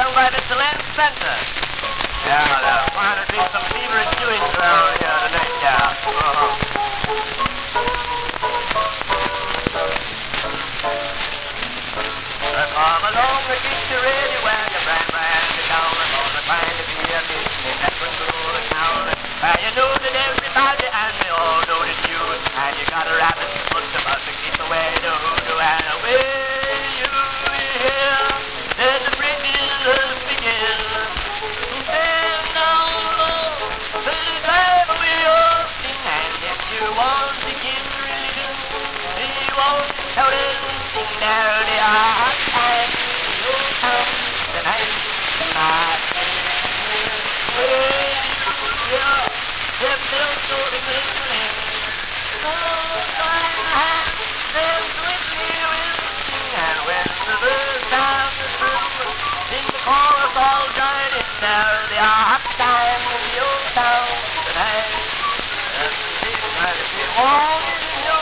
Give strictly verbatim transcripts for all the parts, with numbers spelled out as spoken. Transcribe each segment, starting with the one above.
down by the Land Center. Yeah, there's going to be some feverish doings around here tonight, yeah. Uh-huh. Come along and get you ready when your brand brand is down. I'm gonna find to be a business that will go to town. And you know that everybody and they all know that you. And you got a rabbit six months about to keep away the hoodoo and away you hear. There's a British begin. Stand down low, the time we all sing. And if you want to get really good, you won't shout and sing. There they are. And you'll come tonight. Tonight. Well, yeah. They're built so they make you live. So time has them with you will sing. And when the bird sounds the through, in the chorus all join in. There they are. Hot time in the old town tonight. And the big night of it all in your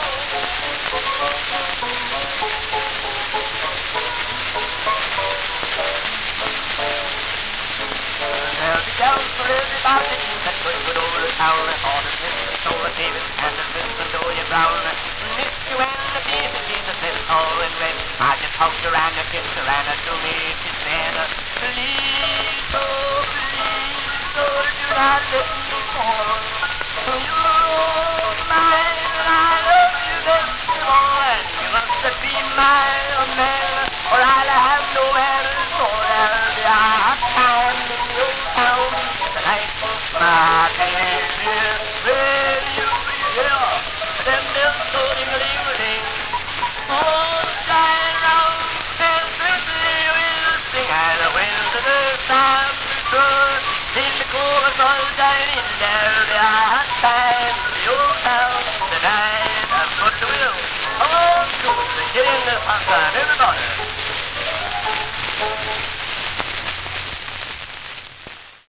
there'll be bells for everybody in that good, good old town. And all the Mister Solar David and the Mister Dorian Brown. Miss Joanne, the baby Jesus is all in red. I just hugged her and I kissed her and I told me she said, please, oh, please, oh, do not let me fall. You're mine and I love you best of all. And you must be my man or I'll have no man at all. There'll be a hot time in your town tonight. My baby, will you be here? Them bells go ding-a-ling-a-ling. All shine round and simply we'll sing. And when the time returns, in the chorus all join in. There'll be a hot time in your town tonight. That's what we will. Come on, get in the hot time, everybody.